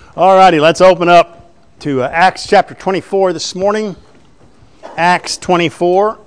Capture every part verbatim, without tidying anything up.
All righty, let's open up to uh, Acts chapter twenty-four this morning. Acts twenty-four.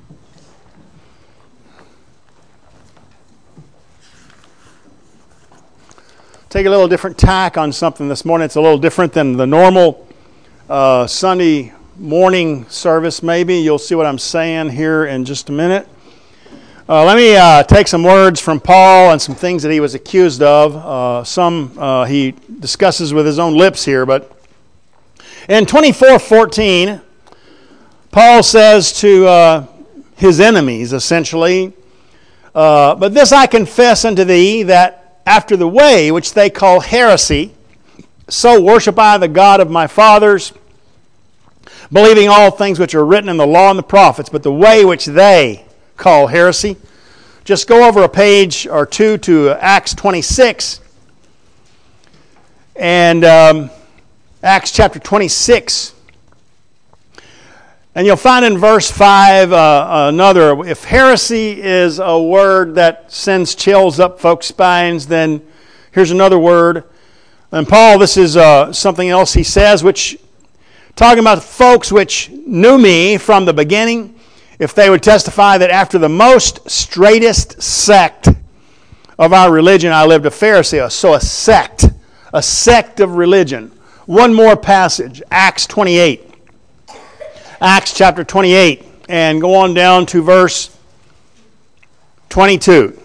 Take a little different tack on something this morning. It's a little different than the normal uh, Sunday morning service, maybe. You'll see what I'm saying here in just a minute. Uh, let me uh, take some words from Paul and some things that he was accused of. Uh, some uh, he discusses with his own lips here, but in twenty-four fourteen, Paul says to uh, his enemies, essentially, uh, "But this I confess unto thee, that after the way which they call heresy, so worship I the God of my fathers, believing all things which are written in the law and the prophets, but the way which they call heresy." Just go over a page or two to Acts twenty-six. And um, Acts chapter twenty-six. And you'll find in verse five uh, another, if heresy is a word that sends chills up folks' spines, then here's another word. And Paul, this is uh, something else he says, which, talking about folks which knew me from the beginning, if they would testify that after the most straightest sect of our religion, I lived a Pharisee. So a sect, a sect of religion. One more passage, Acts twenty-eight. Acts chapter twenty-eight, and go on down to verse twenty-two.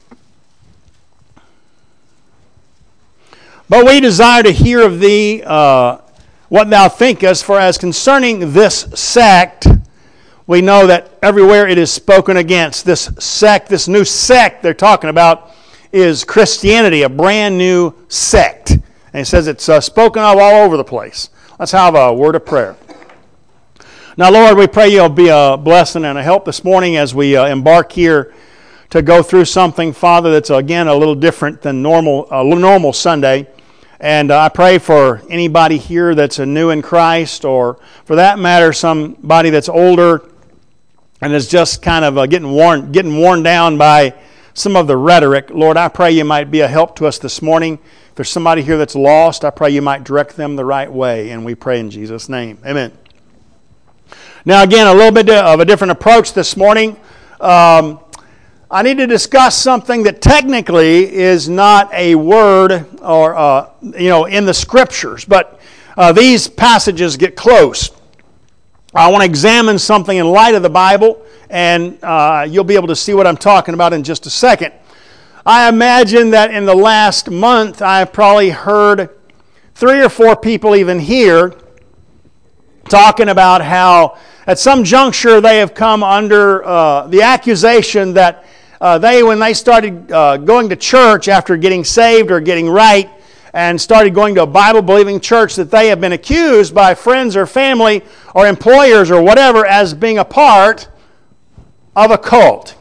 "But we desire to hear of thee uh, what thou thinkest, for as concerning this sect, we know that everywhere it is spoken against." This sect, this new sect they're talking about is Christianity, a brand new sect. And it says it's uh, spoken of all over the place. Let's have a word of prayer. Now, Lord, we pray you'll be a blessing and a help this morning as we uh, embark here to go through something, Father, that's, again, a little different than normal, a normal Sunday. And uh, I pray for anybody here that's a new in Christ, or for that matter, somebody that's older and is just kind of uh, getting worn getting worn down by some of the rhetoric. Lord, I pray you might be a help to us this morning. If there's somebody here that's lost, I pray you might direct them the right way, and we pray in Jesus' name. Amen. Now, again, a little bit of a different approach this morning. Um, I need to discuss something that technically is not a word or uh, you know in the Scriptures, but uh, these passages get close. I want to examine something in light of the Bible, and uh, you'll be able to see what I'm talking about in just a second. I imagine that in the last month, I've probably heard three or four people even here talking about how at some juncture they have come under uh, the accusation that uh, they, when they started uh, going to church after getting saved or getting right, and started going to a Bible-believing church, that they have been accused by friends or family or employers or whatever as being a part of a cult.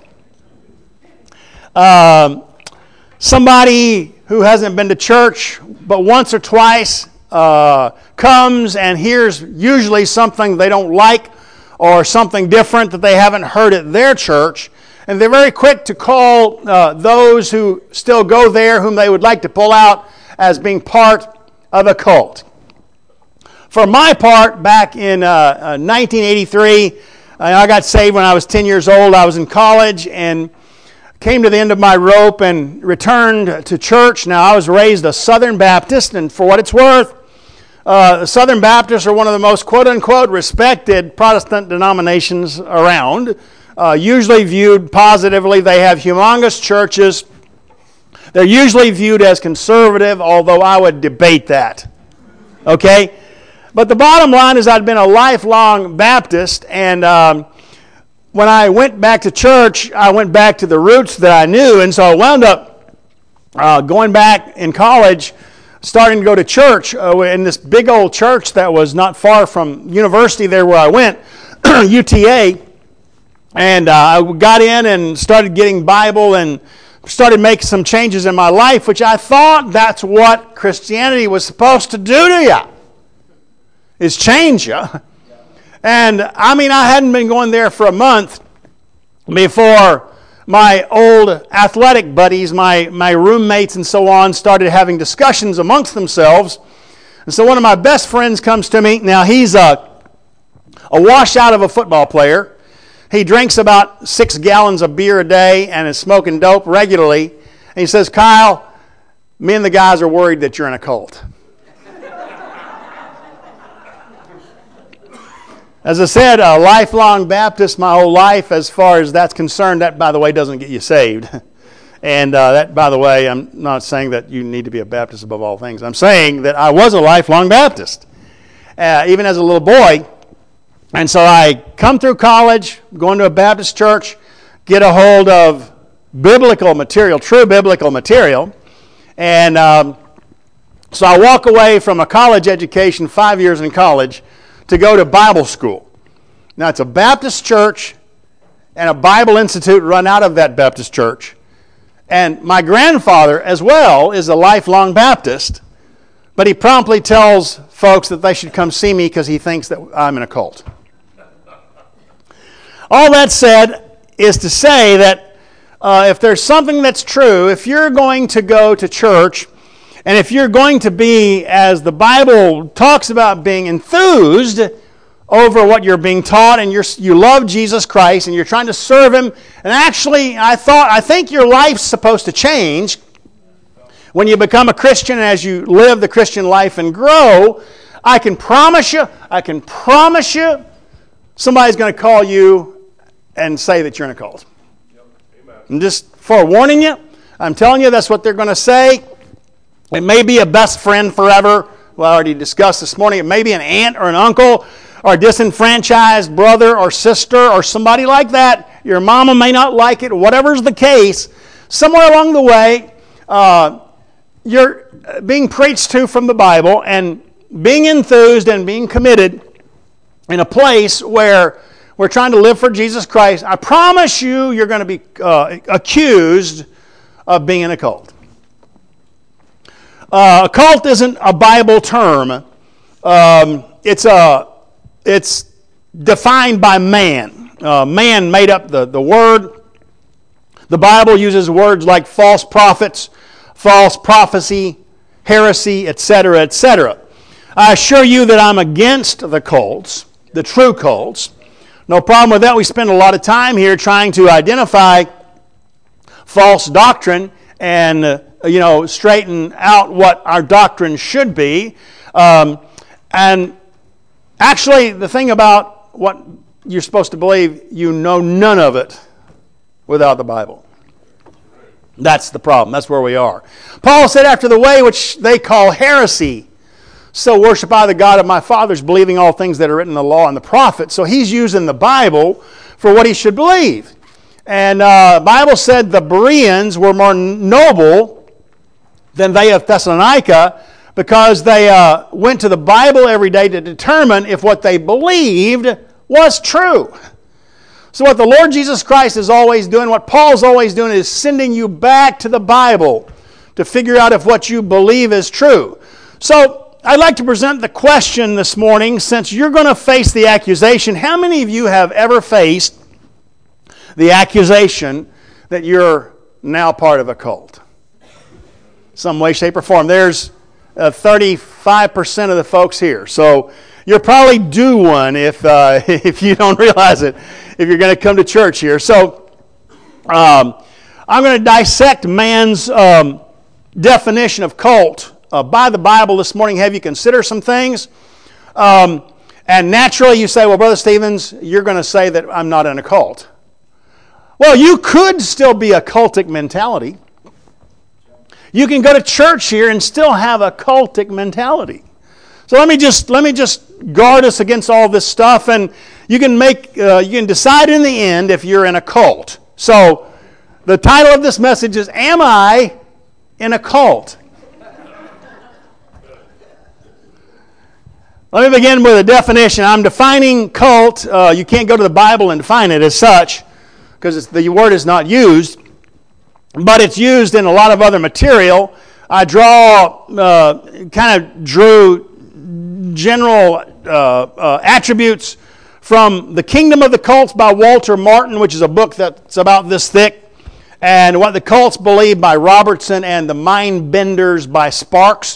Um, somebody who hasn't been to church but once or twice uh, comes and hears usually something they don't like or something different that they haven't heard at their church, and they're very quick to call uh, those who still go there, whom they would like to pull out, as being part of a cult. For my part, back in uh, uh, nineteen eighty-three, I got saved when I was ten years old. I was in college and came to the end of my rope and returned to church. Now, I was raised a Southern Baptist, and for what it's worth, uh, the Southern Baptists are one of the most quote-unquote respected Protestant denominations around. Uh, usually viewed positively. They have humongous churches. They're usually viewed as conservative, although I would debate that. Okay? But the bottom line is I'd been a lifelong Baptist, and um, when I went back to church, I went back to the roots that I knew, and so I wound up uh, going back in college, starting to go to church uh, in this big old church that was not far from university there where I went, U T A, and uh, I got in and started getting Bible and started making some changes in my life, which I thought that's what Christianity was supposed to do to you, is change you. And I mean, I hadn't been going there for a month before my old athletic buddies, my, my roommates and so on, started having discussions amongst themselves And so one of my best friends comes to me. Now, he's a, a washout of a football player. He drinks about six gallons of beer a day and is smoking dope regularly. And he says, Kyle, me and the guys are worried that you're in a cult. As I said, a lifelong Baptist my whole life. As far as that's concerned, that, by the way, doesn't get you saved. And uh, that, by the way, I'm not saying that you need to be a Baptist above all things. I'm saying that I was a lifelong Baptist, uh, even as a little boy. And so I come through college, going to a Baptist church, get a hold of biblical material, true biblical material. And um, so I walk away from a college education, five years in college, to go to Bible school. Now, it's a Baptist church and a Bible institute run out of that Baptist church. And my grandfather, as well, is a lifelong Baptist, but he promptly tells folks that they should come see me because he thinks that I'm in a cult. All that said is to say that uh, if there's something that's true, if you're going to go to church, and if you're going to be, as the Bible talks about, being enthused over what you're being taught, and you're, you love Jesus Christ, and you're trying to serve Him, and actually, I thought, I think your life's supposed to change when you become a Christian, and as you live the Christian life and grow. I can promise you, I can promise you, somebody's going to call you and say that you're in a cult. Yep. Amen. I'm just forewarning you. I'm telling you that's what they're going to say. It may be a best friend forever. Well, I already discussed this morning. It may be an aunt or an uncle or a disenfranchised brother or sister or somebody like that. Your mama may not like it. Whatever's the case, somewhere along the way, uh, you're being preached to from the Bible and being enthused and being committed in a place where we're trying to live for Jesus Christ. I promise you, you're going to be uh, accused of being in a cult. Uh, a cult isn't a Bible term. Um, it's a, it's defined by man. Uh, man made up the, the word. The Bible uses words like false prophets, false prophecy, heresy, et cetera, et cetera. I assure you that I'm against the cults, the true cults. No problem with that. We spend a lot of time here trying to identify false doctrine and uh, you know, straighten out what our doctrine should be. Um, and actually, the thing about what you're supposed to believe, you know none of it without the Bible. That's the problem. That's where we are. Paul said, after the way which they call heresy, so worship I the God of my fathers, believing all things that are written in the law and the prophets. So he's using the Bible for what he should believe. And uh, the Bible said the Bereans were more noble than they of Thessalonica because they uh, went to the Bible every day to determine if what they believed was true. So what the Lord Jesus Christ is always doing, what Paul's always doing, is sending you back to the Bible to figure out if what you believe is true. So I'd like to present the question this morning, since you're going to face the accusation. How many of you have ever faced the accusation that you're now part of a cult? Some way, shape, or form. There's uh, thirty-five percent of the folks here. So you're probably due one if uh, if you don't realize it, if you're going to come to church here. So um, I'm going to dissect man's um, definition of cult uh, by the Bible this morning, have you consider some things. Um, and naturally you say, well, Brother Stevens, you're going to say that I'm not in a cult. Well, you could still be a cultic mentality. You can go to church here and still have a cultic mentality. So let me just let me just guard us against all this stuff, and you can make uh, you can decide in the end if you're in a cult. So the title of this message is, Am I in a Cult? Let me begin with a definition. I'm defining cult. Uh, you can't go to the Bible and define it as such because the word is not used. But it's used in a lot of other material. I draw, uh, kind of drew general uh, uh, attributes from The Kingdom of the Cults by Walter Martin, which is a book that's about this thick, and What the Cults Believe by Robertson, and The Mind Benders by Sparks.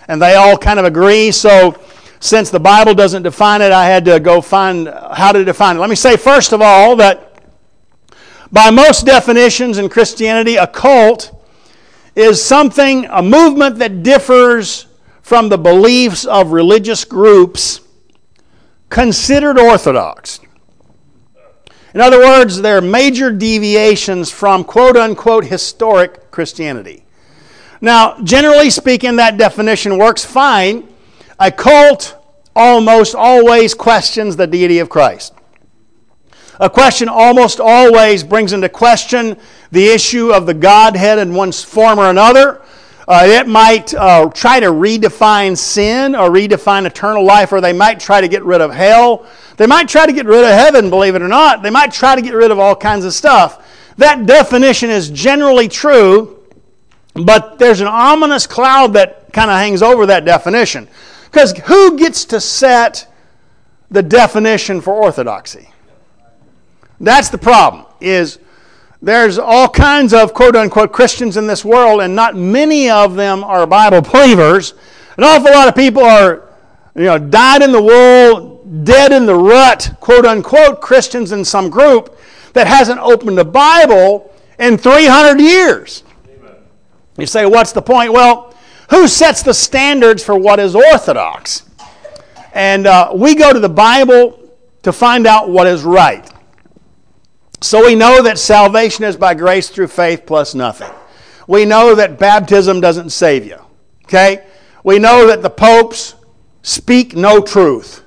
and they all kind of agree. So since the Bible doesn't define it, I had to go find how to define it. Let me say first of all that by most definitions in Christianity, a cult is something, a movement that differs from the beliefs of religious groups considered orthodox. In other words, there are major deviations from quote-unquote historic Christianity. Now, generally speaking, that definition works fine. A cult almost always questions the deity of Christ. A question almost always brings into question the issue of the Godhead in one form or another. Uh, it might uh, try to redefine sin or redefine eternal life, or they might try to get rid of hell. They might try to get rid of heaven, believe it or not. They might try to get rid of all kinds of stuff. That definition is generally true, but there's an ominous cloud that kind of hangs over that definition. Because who gets to set the definition for orthodoxy? That's the problem, is there's all kinds of quote-unquote Christians in this world, and not many of them are Bible believers. An awful lot of people are, you know, dyed in the wool, dead in the rut, quote-unquote Christians in some group that hasn't opened the Bible in three hundred years. Amen. You say, what's the point? Well, who sets the standards for what is orthodox? And uh, we go to the Bible to find out what is right. So we know that salvation is by grace through faith plus nothing. We know that baptism doesn't save you. Okay? We know that the popes speak no truth.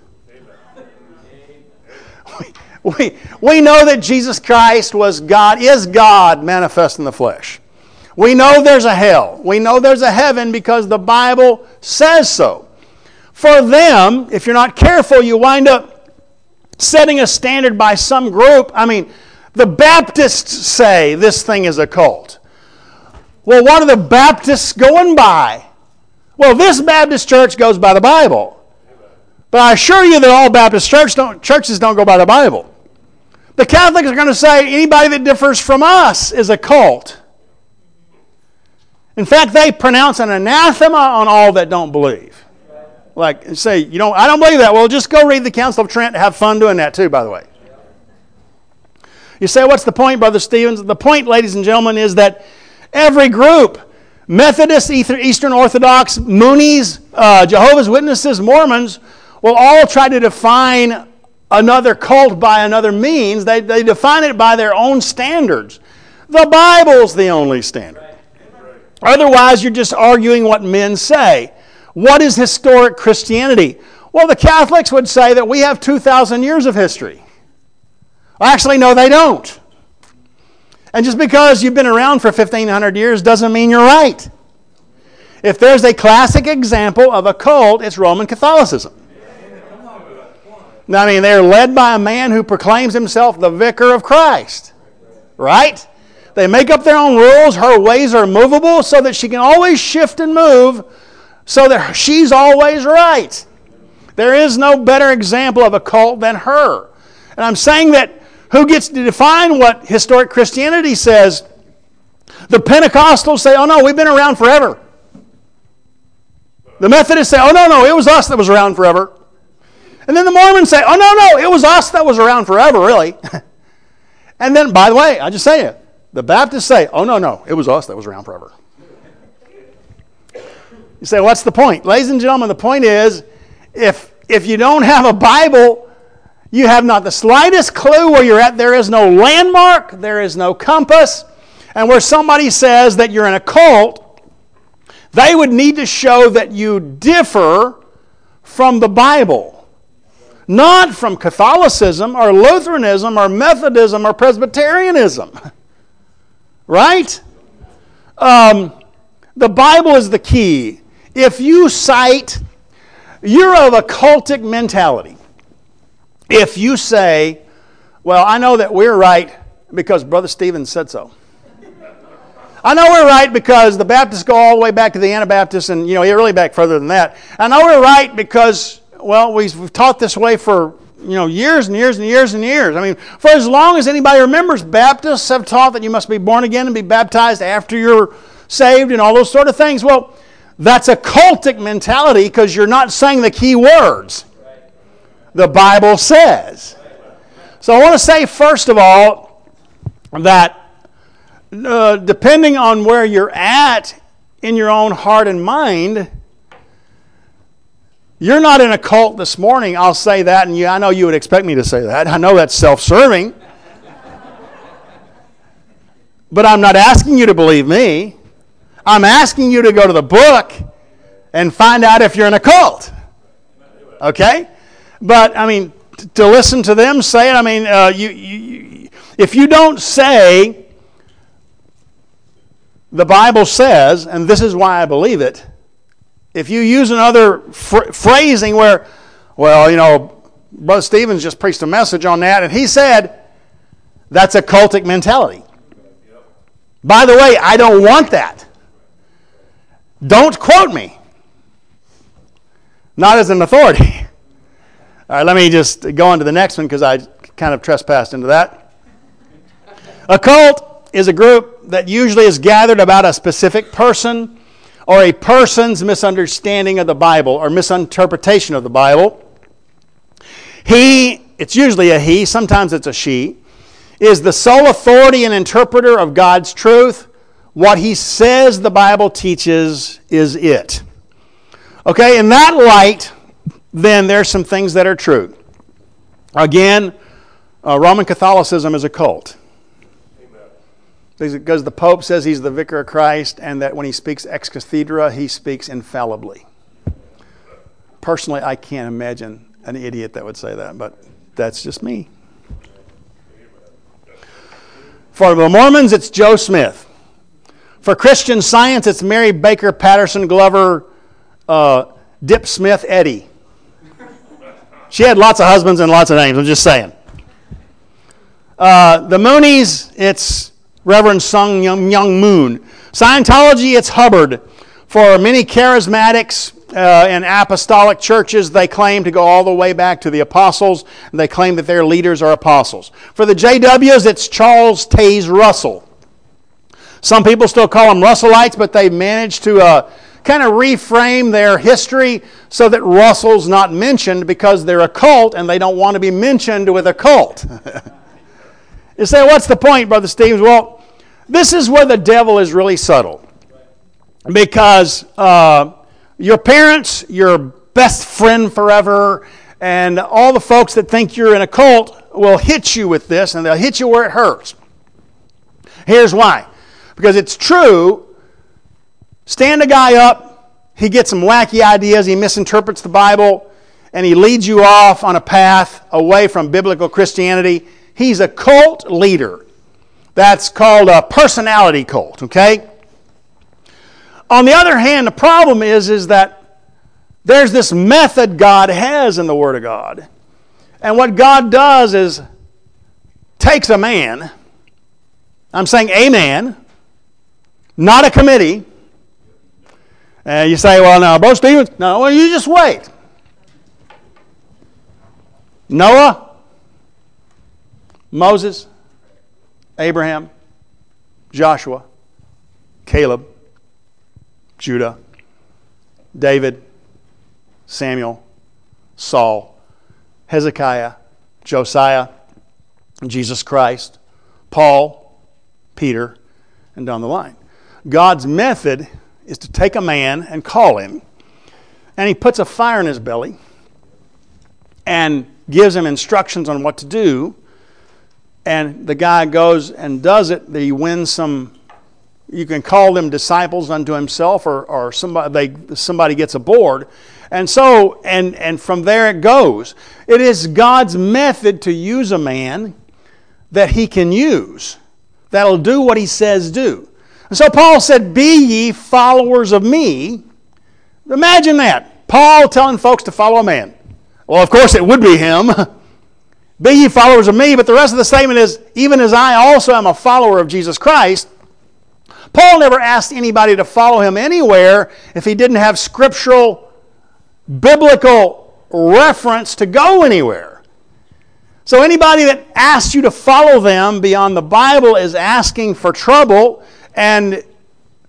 We, we, we know that Jesus Christ was God, is God manifest in the flesh. We know there's a hell. We know there's a heaven because the Bible says so. For them, if you're not careful, you wind up setting a standard by some group. I mean, the Baptists say this thing is a cult. Well, what are the Baptists going by? Well, this Baptist church goes by the Bible. But I assure you that all Baptist church don't, churches don't go by the Bible. The Catholics are going to say anybody that differs from us is a cult. In fact, they pronounce an anathema on all that don't believe. Like, say, you know, I don't believe that. Well, just go read the Council of Trent. Have fun doing that too, by the way. You say, what's the point, Brother Stevens? The point, ladies and gentlemen, is that every group, Methodists, Eastern Orthodox, Moonies, uh, Jehovah's Witnesses, Mormons, will all try to define another cult by another means. They, they define it by their own standards. The Bible's the only standard. Otherwise, you're just arguing what men say. What is historic Christianity? Well, the Catholics would say that we have two thousand years of history. Actually, no, they don't. And just because you've been around for fifteen hundred years doesn't mean you're right. If there's a classic example of a cult, it's Roman Catholicism. I mean, they're led by a man who proclaims himself the vicar of Christ. Right? They make up their own rules. Her ways are movable so that she can always shift and move so that she's always right. There is no better example of a cult than her. And I'm saying that who gets to define what historic Christianity says? The Pentecostals say, oh no, we've been around forever. The Methodists say, oh no, no, it was us that was around forever. And then the Mormons say, oh no, no, it was us that was around forever, really. And then, by the way, I just say it, the Baptists say, oh no, no, it was us that was around forever. You say, what's the point? Ladies and gentlemen, the point is, if, if you don't have a Bible, you have not the slightest clue where you're at. There is no landmark. There is no compass. And where somebody says that you're in a cult, they would need to show that you differ from the Bible. Not from Catholicism or Lutheranism or Methodism or Presbyterianism. Right? Um, the Bible is the key. If you cite, you're of a cultic mentality. If you say, well, I know that we're right because Brother Stevens said so. I know we're right because the Baptists go all the way back to the Anabaptists and, you know, really back further than that. I know we're right because, well, we've, we've taught this way for, you know, years and years and years and years. I mean, for as long as anybody remembers, Baptists have taught that you must be born again and be baptized after you're saved and all those sort of things. Well, That's a cultic mentality because you're not saying the key words. The Bible says. So I want to say, first of all, that uh, depending on where you're at in your own heart and mind, you're not in a cult this morning. I'll say that, and you, I know you would expect me to say that. I know that's self-serving. But I'm not asking you to believe me. I'm asking you to go to the book and find out if you're in a cult. Okay? But, I mean, t- to listen to them say it, I mean, uh, you, you, you, if you don't say, the Bible says, and this is why I believe it, if you use another fr- phrasing where, well, you know, Brother Stevens just preached a message on that, and he said, that's a cultic mentality. By the way, I don't want that. Don't quote me. Not as an authority. All right, let me just go on to the next one because I kind of trespassed into that. A cult is a group that usually is gathered about a specific person or a person's misunderstanding of the Bible or misinterpretation of the Bible. He, it's usually a he, sometimes it's a she, is the sole authority and interpreter of God's truth. What he says the Bible teaches is it. Okay, in that light, then there's some things that are true. Again, uh, Roman Catholicism is a cult. Amen. Because the Pope says he's the vicar of Christ and that when he speaks ex cathedra, he speaks infallibly. Personally, I can't imagine an idiot that would say that, but that's just me. For the Mormons, it's Joe Smith. For Christian Science, it's Mary Baker Patterson Glover uh, Dip Smith Eddy. She had lots of husbands and lots of names, I'm just saying. Uh, the Moonies, it's Reverend Sung Young, Young Moon. Scientology, it's Hubbard. For many charismatics uh, and apostolic churches, they claim to go all the way back to the apostles, and they claim that their leaders are apostles. For the J Ws, it's Charles Taze Russell. Some people still call them Russellites, but they've managed to uh, kind of reframe their history so that Russell's not mentioned because they're a cult and they don't want to be mentioned with a cult. You say, what's the point, Brother Stevens? Well, this is where the devil is really subtle. Because uh, your parents, your best friend forever, and all the folks that think you're in a cult will hit you with this, and they'll hit you where it hurts. Here's why. Because it's true, stand a guy up, he gets some wacky ideas, he misinterprets the Bible, and he leads you off on a path away from biblical Christianity. He's a cult leader. That's called a personality cult, okay? On the other hand, the problem is, is that there's this method God has in the Word of God. And what God does is takes a man, I'm saying a man, not a committee. And you say, well, now, Brother Stevens, no, well, you just wait. Noah, Moses, Abraham, Joshua, Caleb, Judah, David, Samuel, Saul, Hezekiah, Josiah, Jesus Christ, Paul, Peter, and down the line. God's method is to take a man and call him, and he puts a fire in his belly and gives him instructions on what to do, and the guy goes and does it. He wins some, you can call them disciples unto himself, or, or somebody, they, somebody gets aboard. And so, and, and from there it goes. It is God's method to use a man that he can use, that'll do what he says do. And so Paul said, be ye followers of me. Imagine that. Paul telling folks to follow a man. Well, of course it would be him. Be ye followers of me, but the rest of the statement is, even as I also am a follower of Jesus Christ. Paul never asked anybody to follow him anywhere if he didn't have scriptural, biblical reference to go anywhere. So anybody that asks you to follow them beyond the Bible is asking for trouble. And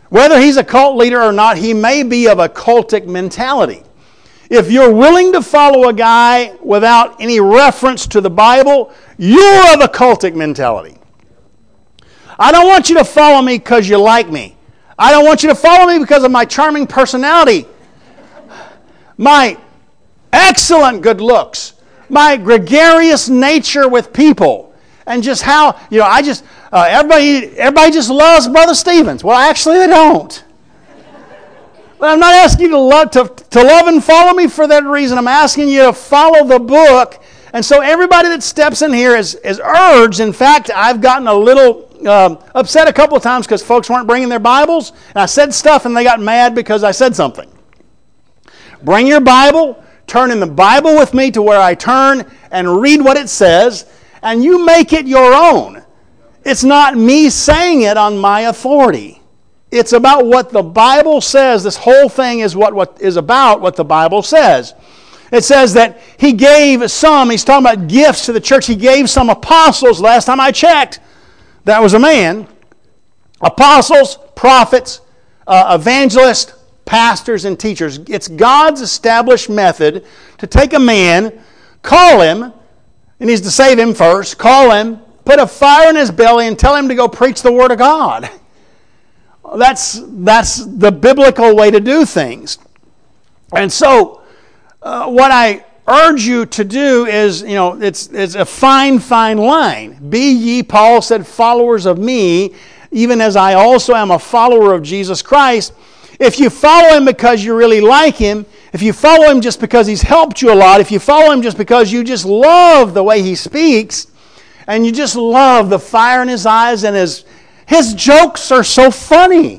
Whether he's a cult leader or not, he may be of a cultic mentality. If you're willing to follow a guy without any reference to the Bible, you're of a cultic mentality. I don't want you to follow me because you like me. I don't want you to follow me because of my charming personality, my excellent good looks, my gregarious nature with people, and just how, you know, I just, uh, everybody, everybody just loves Brother Stevens. Well, actually they don't. But I'm not asking you to love, to, to love and follow me for that reason. I'm asking you to follow the book. And so everybody that steps in here is, is urged. In fact, I've gotten a little um, upset a couple of times because folks weren't bringing their Bibles. And I said stuff and they got mad because I said something. Bring your Bible, turn in the Bible with me to where I turn, and read what it says, and you make it your own. It's not me saying it on my authority. It's about what the Bible says. This whole thing is what, what is about what the Bible says. It says that he gave some, he's talking about gifts to the church. He gave some apostles. Last time I checked, that was a man. Apostles, prophets, uh, evangelists, pastors, and teachers. It's God's established method to take a man, call him, he needs to save him first, call him, put a fire in his belly, and tell him to go preach the Word of God. That's, that's the biblical way to do things. And so, uh, what I urge you to do is, you know, it's, it's a fine, fine line. Be ye, Paul said, followers of me, even as I also am a follower of Jesus Christ. If you follow him because you really like him, if you follow him just because he's helped you a lot, if you follow him just because you just love the way he speaks, and you just love the fire in his eyes and his His jokes are so funny.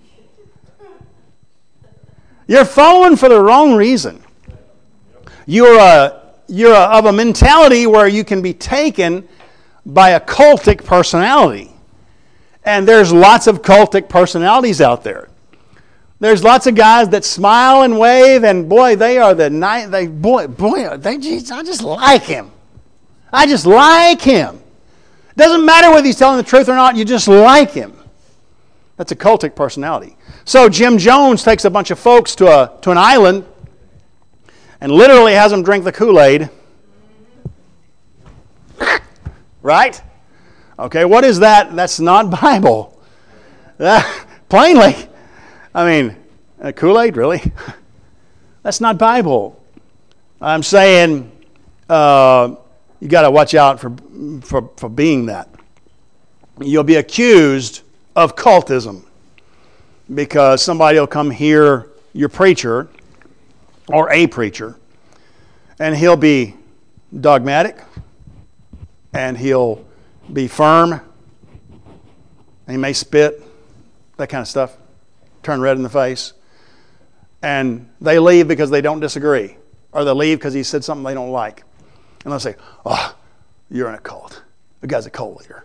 You're following for the wrong reason. You're, a, you're a, of a mentality where you can be taken by a cultic personality. And there's lots of cultic personalities out there. There's lots of guys that smile and wave, and boy, they are the night. They boy, boy, they just, I just like him. I just like him. Doesn't matter whether he's telling the truth or not, you just like him. That's a cultic personality. So Jim Jones takes a bunch of folks to a to an island and literally has them drink the Kool-Aid. Right? Okay, what is that? That's not Bible. That, plainly. I mean, uh, Kool-Aid, really? That's not Bible. I'm saying uh, you got to watch out for, for, for being that. You'll be accused of cultism because somebody will come hear your preacher or a preacher and he'll be dogmatic and he'll be firm and he may spit, that kind of stuff, turn red in the face, and they leave because they don't disagree, or they leave because he said something they don't like, and they'll say, oh, you're in a cult. The guy's a cult leader.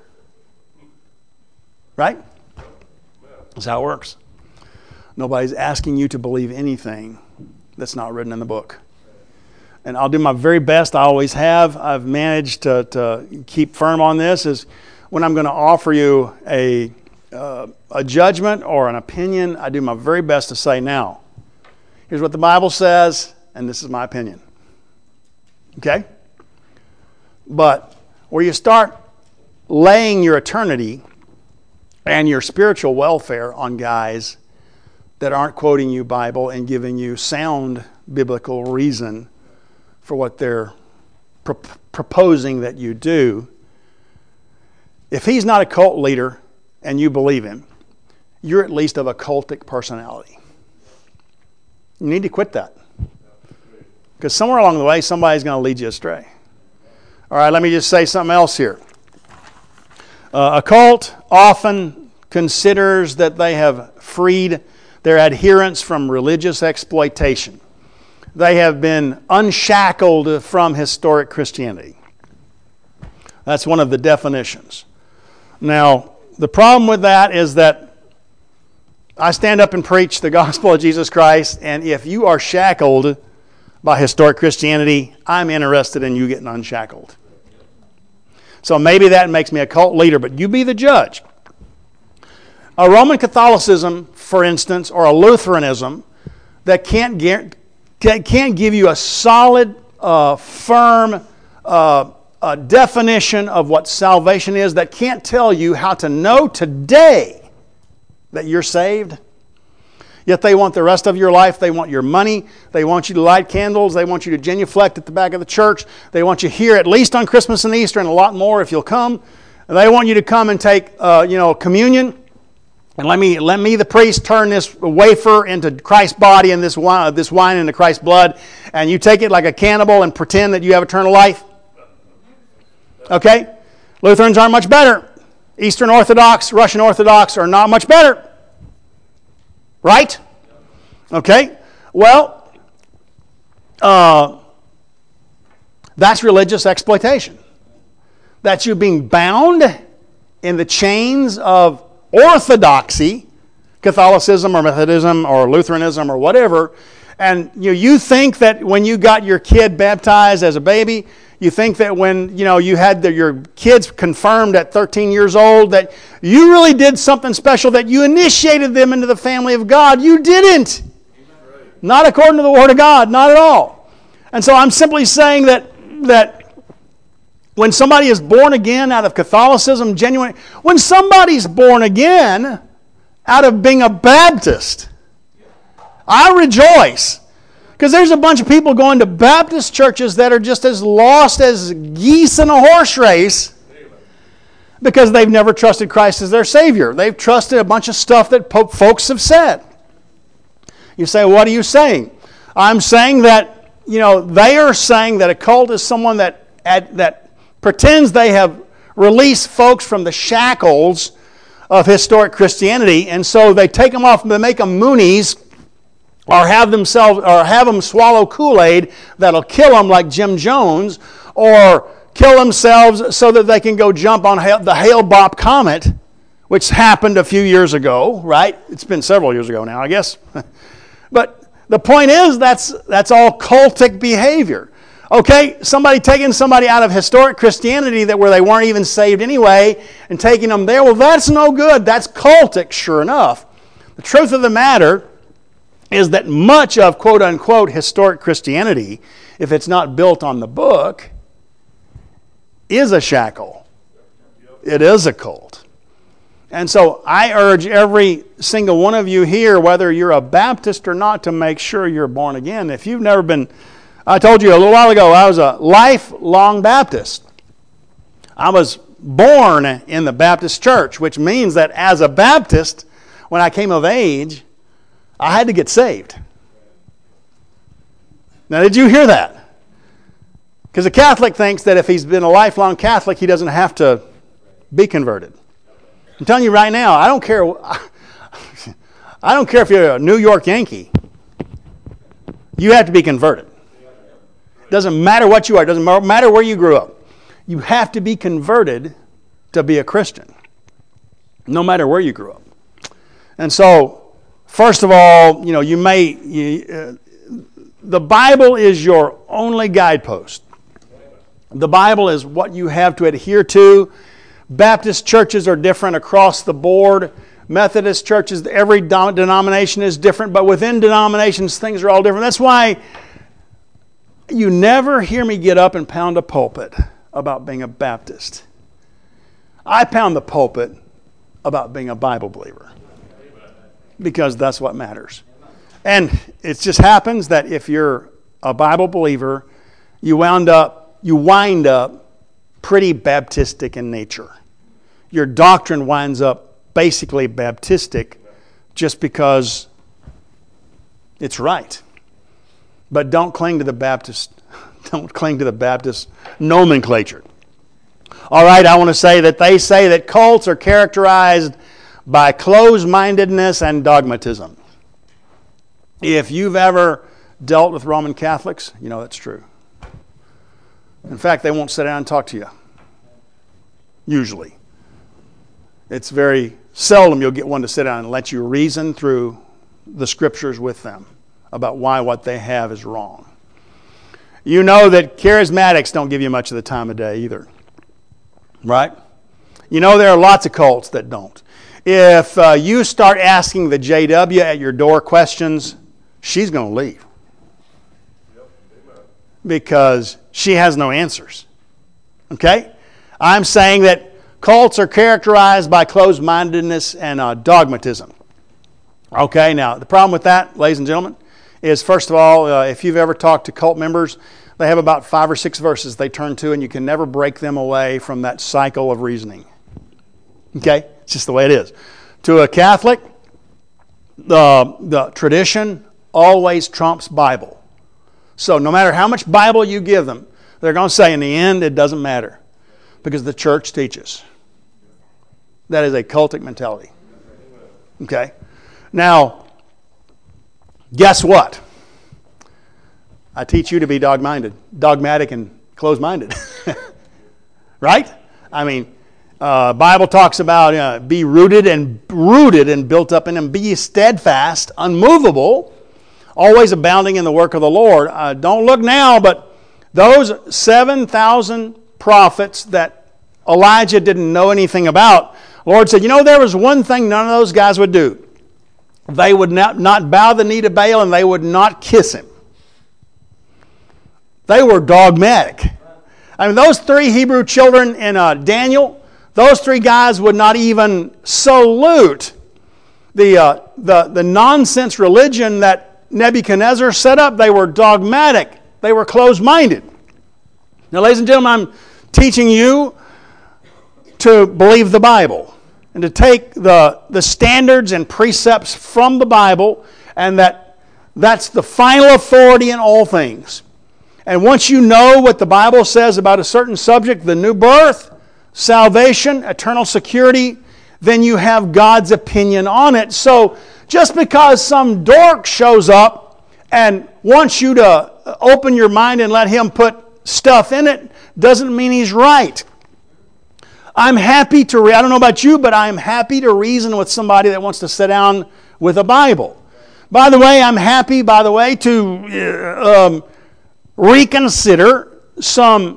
Right? That's how it works. Nobody's asking you to believe anything that's not written in the book. And I'll do my very best. I always have. I've managed to, to keep firm on this. Is when I'm going to offer you a, uh, a judgment or an opinion, I do my very best to say, now, here's what the Bible says, and this is my opinion. Okay? But where you start laying your eternity and your spiritual welfare on guys that aren't quoting you Bible and giving you sound biblical reason for what they're pro- proposing that you do, if he's not a cult leader and you believe him, you're at least of a cultic personality. You need to quit that. Because somewhere along the way, somebody's going to lead you astray. All right, let me just say something else here. Uh, a cult often considers that they have freed their adherents from religious exploitation. They have been unshackled from historic Christianity. That's one of the definitions. Now, the problem with that is that I stand up and preach the gospel of Jesus Christ, and if you are shackled by historic Christianity, I'm interested in you getting unshackled. So maybe that makes me a cult leader, but you be the judge. A Roman Catholicism, for instance, or a Lutheranism that can't, get, can't give you a solid, uh, firm uh, uh, definition of what salvation is, that can't tell you how to know today that you're saved. Yet they want the rest of your life. They want your money. They want you to light candles. They want you to genuflect at the back of the church. They want you here at least on Christmas and Easter, and a lot more if you'll come. And they want you to come and take, uh, you know, communion. And let me, let me, the priest, turn this wafer into Christ's body and this wine, this wine into Christ's blood. And you take it like a cannibal and pretend that you have eternal life. Okay? Lutherans aren't much better. Eastern Orthodox, Russian Orthodox are not much better. Right? Okay. Well, uh, that's religious exploitation. That's you being bound in the chains of orthodoxy, Catholicism or Methodism or Lutheranism or whatever, and you know, you think that when you got your kid baptized as a baby, you think that when you know you had the, your kids confirmed at thirteen years old that you really did something special, that you initiated them into the family of God. You didn't. Not according to the Word of God, not at all. And so I'm simply saying that that when somebody is born again out of Catholicism, genuine, when somebody's born again out of being a Baptist, I rejoice. Because there's a bunch of people going to Baptist churches that are just as lost as geese in a horse race because they've never trusted Christ as their Savior. They've trusted a bunch of stuff that folks have said. You say, what are you saying? I'm saying that, you know, they are saying that a cult is someone that that pretends they have released folks from the shackles of historic Christianity, and so they take them off and they make them Moonies, or have themselves, or have them swallow Kool-Aid that'll kill them like Jim Jones, or kill themselves so that they can go jump on the Hale-Bopp comet, which happened a few years ago, right? It's been several years ago now, I guess. But the point is, that's that's all cultic behavior. Okay, somebody taking somebody out of historic Christianity that where they weren't even saved anyway and taking them there, well, that's no good. That's cultic, sure enough. The truth of the matter is that much of quote-unquote historic Christianity, if it's not built on the book, is a shackle. It is a cult. And so I urge every single one of you here, whether you're a Baptist or not, to make sure you're born again. If you've never been... I told you a little while ago, I was a lifelong Baptist. I was born in the Baptist church, which means that as a Baptist, when I came of age, I had to get saved. Now, did you hear that? Because a Catholic thinks that if he's been a lifelong Catholic, he doesn't have to be converted. I'm telling you right now, I don't care. I don't care if you're a New York Yankee. You have to be converted. Doesn't matter what you are. Doesn't matter where you grew up. You have to be converted to be a Christian, no matter where you grew up. And so, first of all, you know, you may you, uh, the Bible is your only guidepost. The Bible is what you have to adhere to. Baptist churches are different across the board. Methodist churches, every denomination is different, but within denominations, things are all different. That's why you never hear me get up and pound a pulpit about being a Baptist. I pound the pulpit about being a Bible believer, because that's what matters. And it just happens that if you're a Bible believer, you wound up, you wind up pretty Baptistic in nature. Your doctrine winds up basically Baptistic just because it's right. But don't cling to the Baptist, don't cling to the Baptist nomenclature. All right, I want to say that they say that cults are characterized by closed-mindedness and dogmatism. If you've ever dealt with Roman Catholics, you know that's true. In fact, they won't sit down and talk to you. Usually. It's very seldom you'll get one to sit down and let you reason through the Scriptures with them about why what they have is wrong. You know that charismatics don't give you much of the time of day either. Right? You know there are lots of cults that don't. If uh, you start asking the J W at your door questions, she's going to leave. Because she has no answers. Okay? I'm saying that cults are characterized by closed-mindedness and uh, dogmatism. Okay, now the problem with that, ladies and gentlemen, is first of all, uh, if you've ever talked to cult members, they have about five or six verses they turn to, and you can never break them away from that cycle of reasoning. Okay? It's just the way it is. To a Catholic, the, the tradition always trumps Bible. So no matter how much Bible you give them, they're going to say in the end it doesn't matter. Because the church teaches. That is a cultic mentality. Okay? Now, guess what? I teach you to be dog-minded, dogmatic and closed-minded. Right? I mean, uh, Bible talks about uh, be rooted and rooted and built up in Him. Be ye steadfast, unmovable, always abounding in the work of the Lord. Uh, don't look now, but those seven thousand prophets that Elijah didn't know anything about, the Lord said, you know, there was one thing none of those guys would do. They would not, not bow the knee to Baal, and they would not kiss him. They were dogmatic. I mean, those three Hebrew children in uh, Daniel, those three guys would not even salute the, uh, the, the nonsense religion that Nebuchadnezzar set up. They were dogmatic. They were closed-minded. Now, ladies and gentlemen, I'm teaching you to believe the Bible and to take the, the standards and precepts from the Bible, and that that's the final authority in all things. And once you know what the Bible says about a certain subject, the new birth, salvation, eternal security, then you have God's opinion on it. So just because some dork shows up and wants you to open your mind and let him put stuff in it doesn't mean he's right. I'm happy to, re- I don't know about you, but I'm happy to reason with somebody that wants to sit down with a Bible. By the way, I'm happy, by the way, to uh, um, reconsider some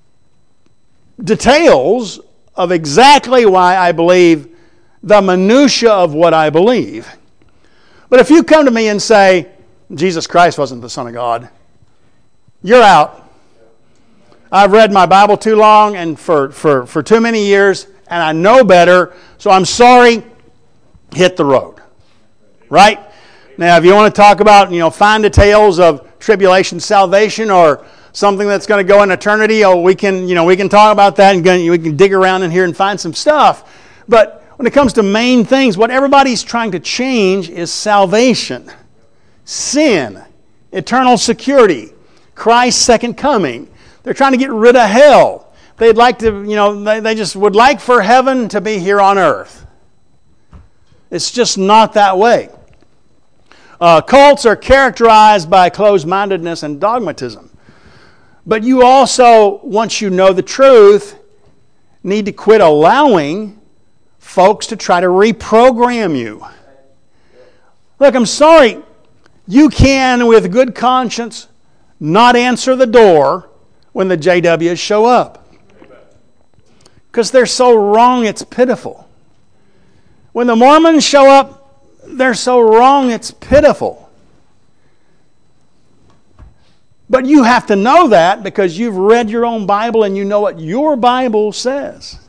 details of exactly why I believe the minutia of what I believe. But if you come to me and say, Jesus Christ wasn't the Son of God, you're out. I've read my Bible too long and for, for, for too many years, and I know better, so I'm sorry, hit the road. Right? Now, if you want to talk about, you know, fine details of tribulation salvation or something that's going to go in eternity, oh, we can, you know, we can talk about that and we can dig around in here and find some stuff. But when it comes to main things, what everybody's trying to change is salvation, sin, eternal security, Christ's second coming. They're trying to get rid of hell. They'd like to, you know, they, they just would like for heaven to be here on earth. It's just not that way. Uh, cults are characterized by closed-mindedness and dogmatism. But you also, once you know the truth, need to quit allowing folks to try to reprogram you. Look, I'm sorry. You can, with good conscience, not answer the door when the J Ws show up. Because they're so wrong, it's pitiful. When the Mormons show up, they're so wrong, it's pitiful. But you have to know that because you've read your own Bible and you know what your Bible says.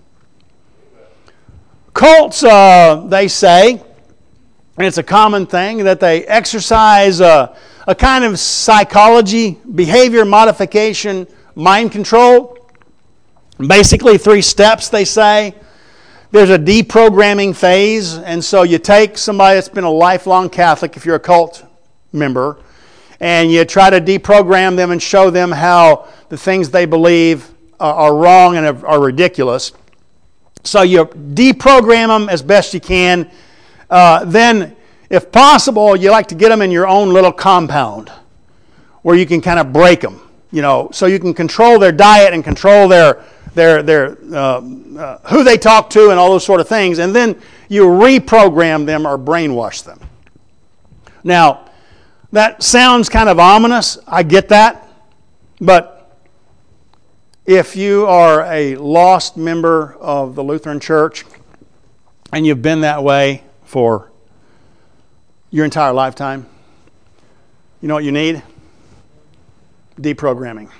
Cults, uh, they say, and it's a common thing, that they exercise a, a kind of psychology, behavior modification, mind control. Basically, three steps, they say. There's a deprogramming phase, and so you take somebody that's been a lifelong Catholic, if you're a cult member, and you try to deprogram them and show them how the things they believe are, are wrong and are, are ridiculous. So you deprogram them as best you can. Uh, then, if possible, you like to get them in your own little compound where you can kind of break them. You know, so you can control their diet and control their their their uh, uh, who they talk to and all those sort of things, and then you reprogram them or brainwash them. Now, that sounds kind of ominous. I get that, but if you are a lost member of the Lutheran Church and you've been that way for your entire lifetime, you know what you need? Deprogramming.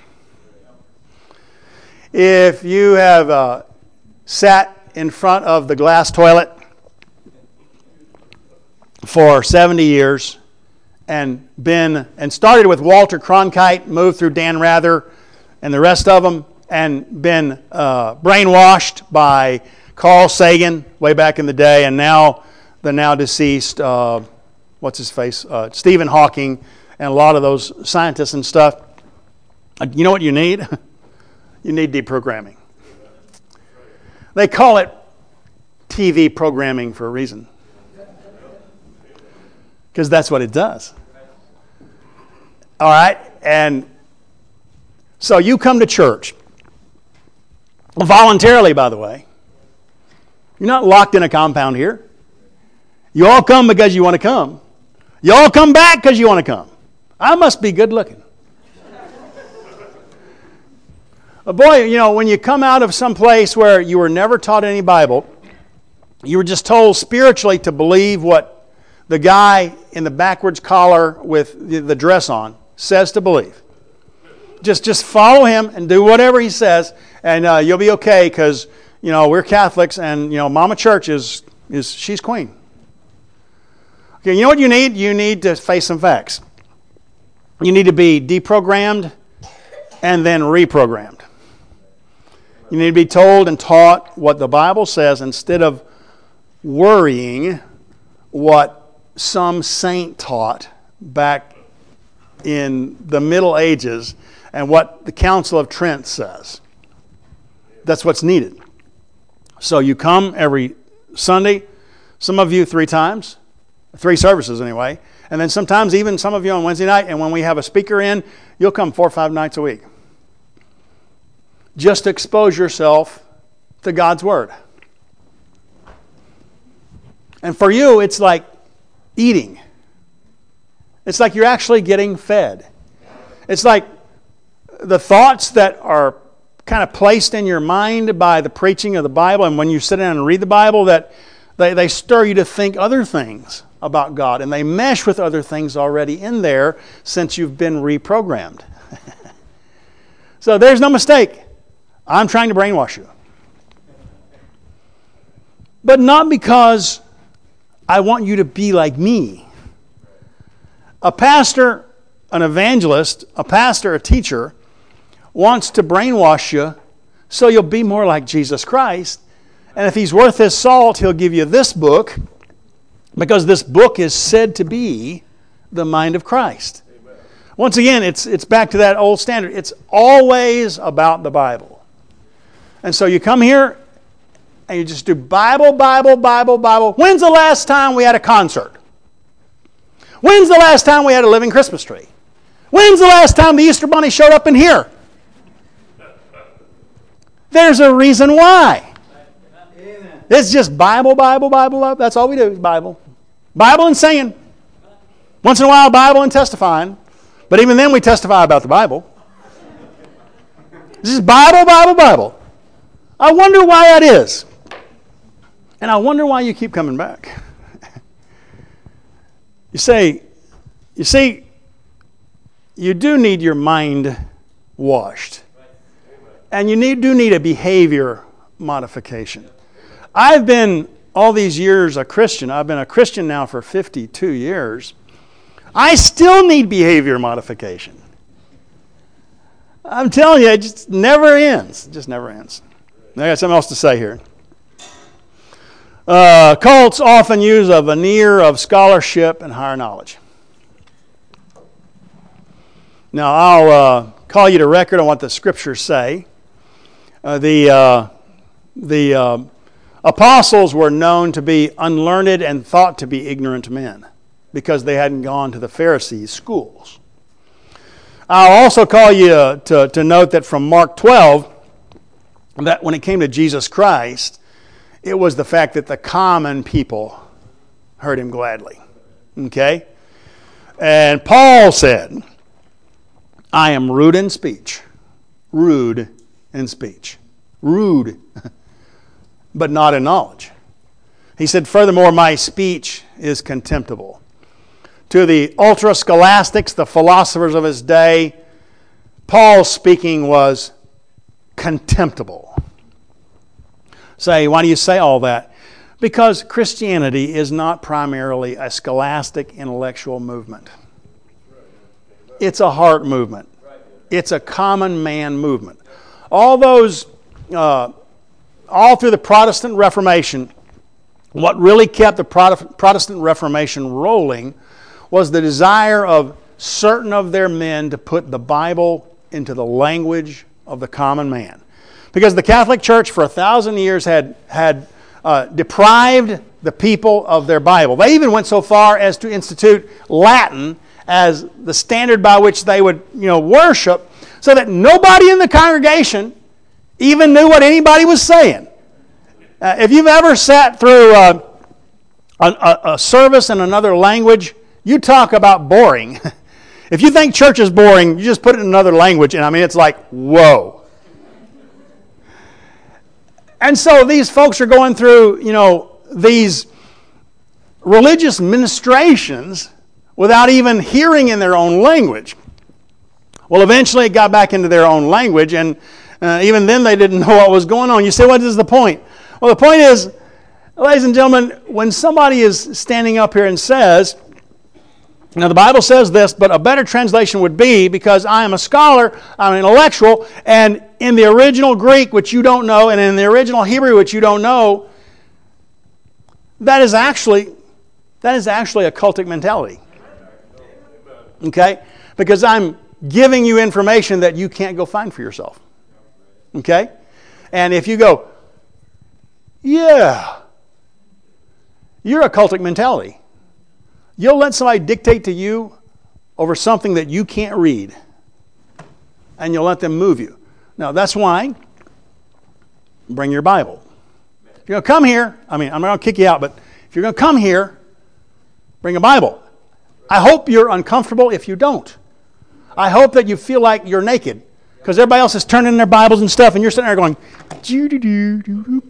If you have uh, sat in front of the glass toilet for seventy years and been and started with Walter Cronkite, moved through Dan Rather and the rest of them, and been uh, brainwashed by Carl Sagan way back in the day, and now the now deceased, uh, what's his face, uh, Stephen Hawking, and a lot of those scientists and stuff. Uh, you know what you need? You need deprogramming. They call it T V programming for a reason. Because that's what it does. All right? And so you come to church. Voluntarily, by the way. You're not locked in a compound here. You all come because you want to come. You all come back because you want to come. I must be good looking. But boy, you know, when you come out of some place where you were never taught any Bible, you were just told spiritually to believe what the guy in the backwards collar with the dress on says to believe. Just just follow him and do whatever he says, and uh, you'll be okay because, you know, we're Catholics and, you know, Mama Church is, is she's queen. Okay, you know what you need? You need to face some facts. You need to be deprogrammed and then reprogrammed. You need to be told and taught what the Bible says instead of worrying what some saint taught back in the Middle Ages and what the Council of Trent says. That's what's needed. So you come every Sunday, some of you three times, three services anyway, and then sometimes even some of you on Wednesday night, and when we have a speaker in, you'll come four or five nights a week. Just expose yourself to God's Word. And for you, it's like eating. It's like you're actually getting fed. It's like the thoughts that are kind of placed in your mind by the preaching of the Bible, and when you sit down and read the Bible, that they, they stir you to think other things about God, and they mesh with other things already in there since you've been reprogrammed. So there's no mistake. I'm trying to brainwash you. But not because I want you to be like me. A pastor, an evangelist, a pastor, a teacher, wants to brainwash you so you'll be more like Jesus Christ. And if he's worth his salt, he'll give you this book, because this book is said to be the mind of Christ. Amen. Once again, it's it's back to that old standard. It's always about the Bible. And so you come here and you just do Bible, Bible, Bible, Bible. When's the last time we had a concert? When's the last time we had a living Christmas tree? When's the last time the Easter Bunny showed up in here? There's a reason why. Amen. It's just Bible, Bible, Bible, Bible. That's all we do is Bible. Bible and singing. Once in a while, Bible and testifying. But even then, we testify about the Bible. This is Bible, Bible, Bible. I wonder why that is. And I wonder why you keep coming back. You say, you see, you do need your mind washed. And you need, do need a behavior modification. I've been all these years a Christian. I've been a Christian now for fifty-two years. I still need behavior modification. I'm telling you, it just never ends. It just never ends. I got something else to say here. Uh, cults often use a veneer of scholarship and higher knowledge. Now, I'll uh, call you to record on what the Scriptures say. Uh, the uh, the uh, apostles were known to be unlearned and thought to be ignorant men because they hadn't gone to the Pharisees' schools. I'll also call you to, to note that from Mark twelve, that when it came to Jesus Christ, it was the fact that the common people heard him gladly. Okay? And Paul said, I am rude in speech. Rude in speech. Rude, but not in knowledge. He said, furthermore, my speech is contemptible. To the ultra-scholastics, the philosophers of his day, Paul's speaking was contemptible. Say, why do you say all that? Because Christianity is not primarily a scholastic intellectual movement. It's a heart movement. It's a common man movement. All those, uh, all through the Protestant Reformation, what really kept the Protestant Reformation rolling was the desire of certain of their men to put the Bible into the language of the common man. Because the Catholic Church for a thousand years had, had uh, deprived the people of their Bible. They even went so far as to institute Latin as the standard by which they would, you know, worship, so that nobody in the congregation even knew what anybody was saying. Uh, if you've ever sat through uh, a, a service in another language, you talk about boring. If you think church is boring, you just put it in another language, and I mean, it's like, whoa. And so these folks are going through, you know, these religious ministrations without even hearing in their own language. Well, eventually it got back into their own language, and uh, even then they didn't know what was going on. You say, what is the point? Well, the point is, ladies and gentlemen, when somebody is standing up here and says, now the Bible says this, but a better translation would be, because I am a scholar, I'm an intellectual, and in the original Greek, which you don't know, and in the original Hebrew, which you don't know, that is actually, that is actually a cultic mentality. Okay? Because I'm giving you information that you can't go find for yourself. Okay? And if you go, yeah, you're a cultic mentality. You'll let somebody dictate to you over something that you can't read, and you'll let them move you. Now, that's why bring your Bible. If you're going to come here, I mean, I'm not going to kick you out, but if you're going to come here, bring a Bible. I hope you're uncomfortable if you don't. I hope that you feel like you're naked, because everybody else is turning in their Bibles and stuff, and you're sitting there going, doo-doo-doo-doo-doo.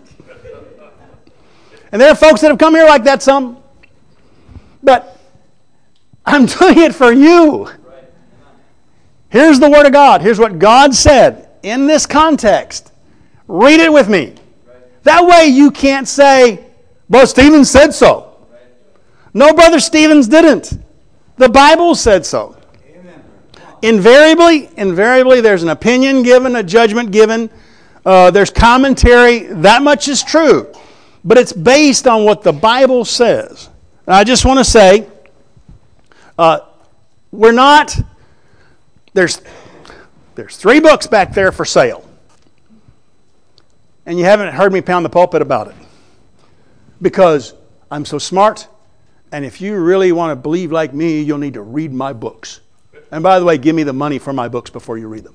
And there are folks that have come here like that some. But I'm doing it for you. Here's the Word of God. Here's what God said in this context. Read it with me. That way you can't say, Brother Stevens said so. No, Brother Stevens didn't. The Bible said so. Invariably, invariably there's an opinion given, a judgment given. Uh, there's commentary. That much is true. But it's based on what the Bible says. And I just want to say, uh, we're not, there's, there's three books back there for sale. And you haven't heard me pound the pulpit about it. Because I'm so smart, and if you really want to believe like me, you'll need to read my books. And by the way, give me the money for my books before you read them.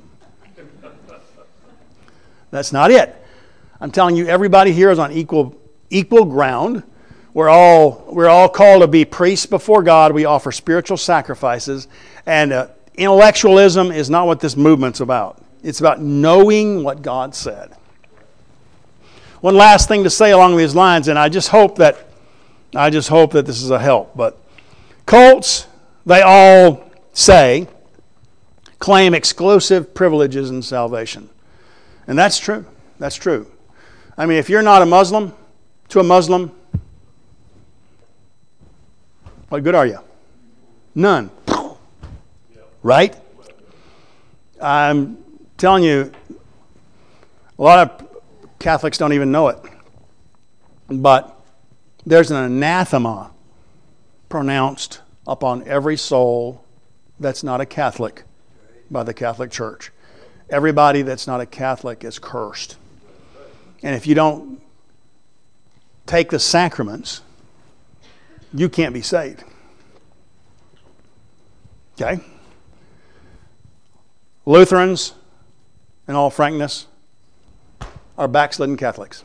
That's not it. I'm telling you, everybody here is on equal equal ground. We're all we're all called to be priests before God. We offer spiritual sacrifices, and uh, intellectualism is not what this movement's about. It's about knowing what God said. One last thing to say along these lines, and I just hope that I just hope that this is a help. But cults, they all say, claim exclusive privileges in salvation, and that's true. That's true. I mean, if you're not a Muslim, to a Muslim, what good are you? None. Right? I'm telling you, a lot of Catholics don't even know it. But there's an anathema pronounced upon every soul that's not a Catholic by the Catholic Church. Everybody that's not a Catholic is cursed. And if you don't take the sacraments, you can't be saved. Okay? Lutherans, in all frankness, are backslidden Catholics.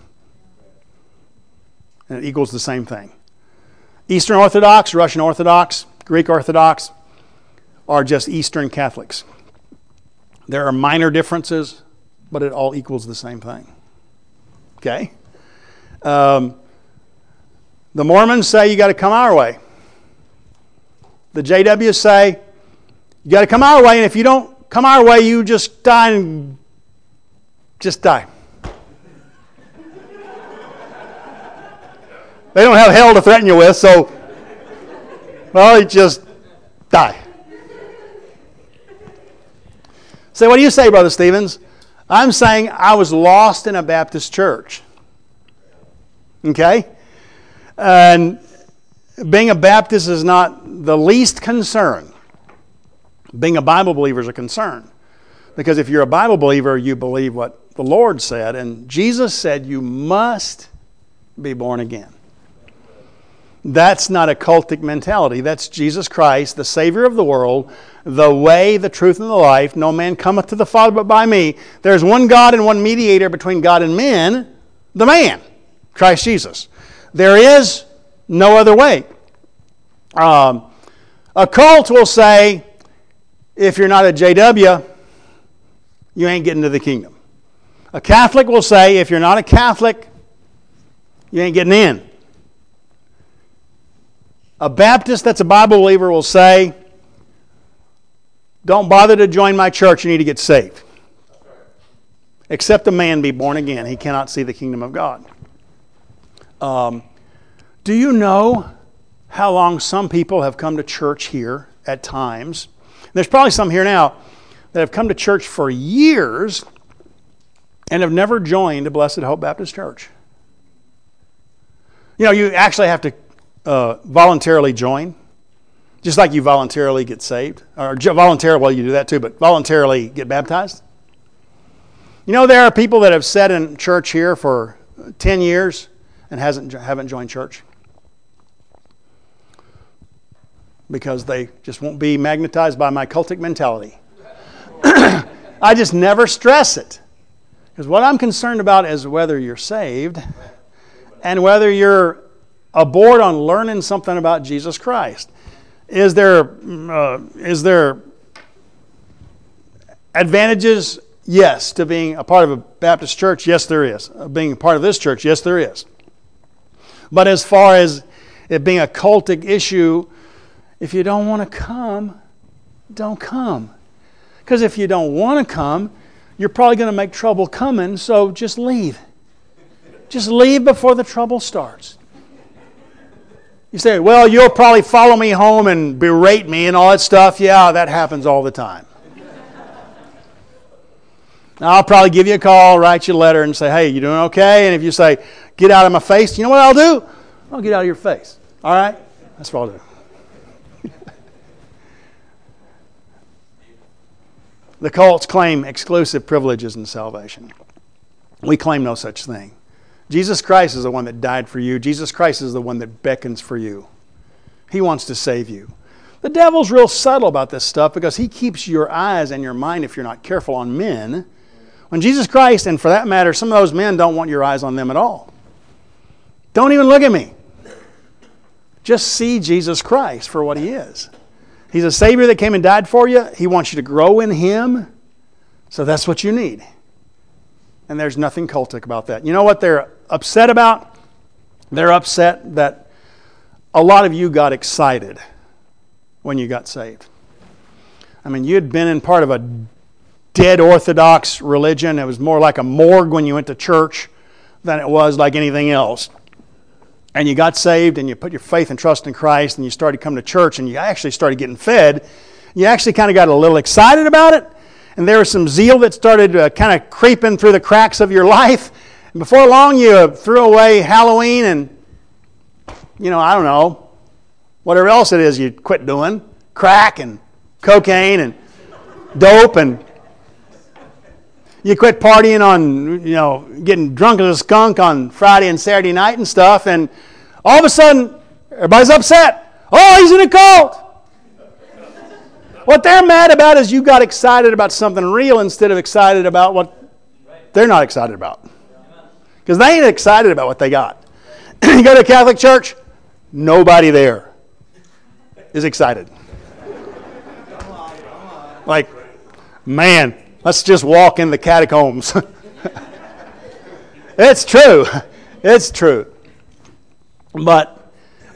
And it equals the same thing. Eastern Orthodox, Russian Orthodox, Greek Orthodox are just Eastern Catholics. There are minor differences, but it all equals the same thing. Okay? Um, The Mormons say you got to come our way. The J Ws say you got to come our way, and if you don't come our way, you just die and just die. They don't have hell to threaten you with, so, well, you just die. Say, what do you say, Brother Stevens? I'm saying I was lost in a Baptist church. Okay? And being a Baptist is not the least concern. Being a Bible believer is a concern. Because if you're a Bible believer, you believe what the Lord said. And Jesus said you must be born again. That's not a cultic mentality. That's Jesus Christ, the Savior of the world, the way, the truth, and the life. No man cometh to the Father but by me. There's one God and one mediator between God and men, the man, Christ Jesus. There is no other way. Um, a cult will say, if you're not a J W, you ain't getting to the kingdom. A Catholic will say, if you're not a Catholic, you ain't getting in. A Baptist that's a Bible believer will say, don't bother to join my church, you need to get saved. Except a man be born again. He cannot see the kingdom of God. Um, do you know how long some people have come to church here at times? There's probably some here now that have come to church for years and have never joined a Blessed Hope Baptist Church. You know, you actually have to uh, voluntarily join, just like you voluntarily get saved. Or voluntarily, well, you do that too, but voluntarily get baptized. You know, there are people that have sat in church here for ten years and hasn't haven't joined church because they just won't be magnetized by my cultic mentality. I just never stress it. Because what I'm concerned about is whether you're saved and whether you're aboard on learning something about Jesus Christ. Is there, uh, is there advantages? Yes. To being a part of a Baptist church? Yes, there is. Uh, being a part of this church? Yes, there is. But as far as it being a cultic issue, if you don't want to come, don't come. Because if you don't want to come, you're probably going to make trouble coming, so just leave. Just leave before the trouble starts. You say, well, you'll probably follow me home and berate me and all that stuff. Yeah, that happens all the time. Now, I'll probably give you a call, write you a letter and say, hey, you doing okay? And if you say, get out of my face, you know what I'll do? I'll get out of your face. All right? That's what I'll do. The cults claim exclusive privileges in salvation. We claim no such thing. Jesus Christ is the one that died for you. Jesus Christ is the one that beckons for you. He wants to save you. The devil's real subtle about this stuff because he keeps your eyes and your mind, if you're not careful, on men. When Jesus Christ, and for that matter, some of those men don't want your eyes on them at all. Don't even look at me. Just see Jesus Christ for what He is. He's a Savior that came and died for you. He wants you to grow in Him. So that's what you need. And there's nothing cultic about that. You know what they're upset about? They're upset that a lot of you got excited when you got saved. I mean, you'd been in part of a dead Orthodox religion. It was more like a morgue when you went to church than it was like anything else. And you got saved and you put your faith and trust in Christ and you started coming to church and you actually started getting fed. You actually kind of got a little excited about it. And there was some zeal that started uh, kind of creeping through the cracks of your life. And before long, you threw away Halloween and, you know, I don't know, whatever else it is you quit doing. Crack and cocaine and dope, and you quit partying on, you know, getting drunk as a skunk on Friday and Saturday night and stuff. And all of a sudden, everybody's upset. Oh, he's in a cult. What they're mad about is you got excited about something real instead of excited about what they're not excited about. Because they ain't excited about what they got. You go to a Catholic church, nobody there is excited. Like, man, let's just walk in the catacombs. It's true. It's true. But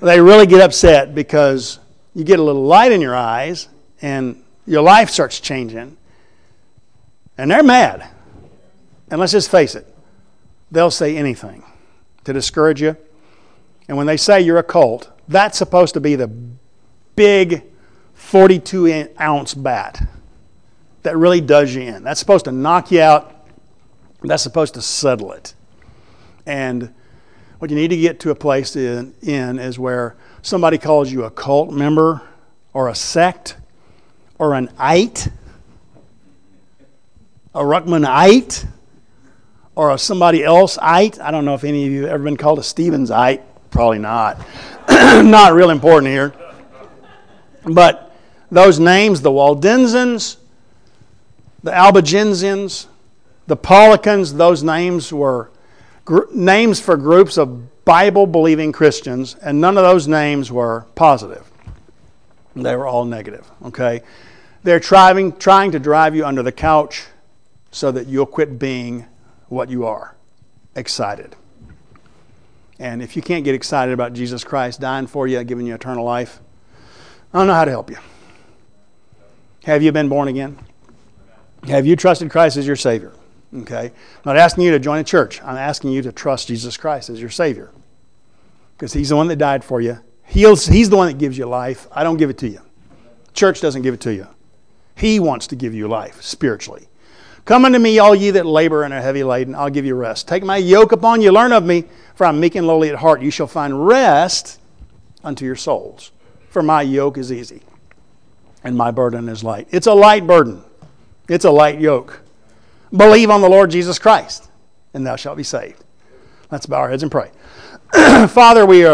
They really get upset because you get a little light in your eyes and your life starts changing. And they're mad. And let's just face it, they'll say anything to discourage you. And when they say you're a cult, that's supposed to be the big forty-two ounce bat that really does you in. That's supposed to knock you out. That's supposed to settle it. And what you need to get to a place in, in is where somebody calls you a cult member or a sect or an ite, a Ruckmanite, or a somebody else ite. I don't know if any of you have ever been called a Stevensite. Probably not. Not real important here. But those names, the Waldensians, the Albigensians, the Paulicans, those names were gr- names for groups of Bible-believing Christians, and none of those names were positive. They were all negative, okay? They're trying, trying to drive you under the couch so that you'll quit being what you are, excited. And if you can't get excited about Jesus Christ dying for you, giving you eternal life, I don't know how to help you. Have you been born again? Have you trusted Christ as your Savior? Okay. I'm not asking you to join a church. I'm asking you to trust Jesus Christ as your Savior. Because He's the one that died for you. He's, he's the one that gives you life. I don't give it to you. Church doesn't give it to you. He wants to give you life spiritually. Come unto me, all ye that labor and are heavy laden, I'll give you rest. Take my yoke upon you, learn of me, for I'm meek and lowly at heart. You shall find rest unto your souls. For my yoke is easy, and my burden is light. It's a light burden. It's a light yoke. Believe on the Lord Jesus Christ, and thou shalt be saved. Let's bow our heads and pray. Father, we are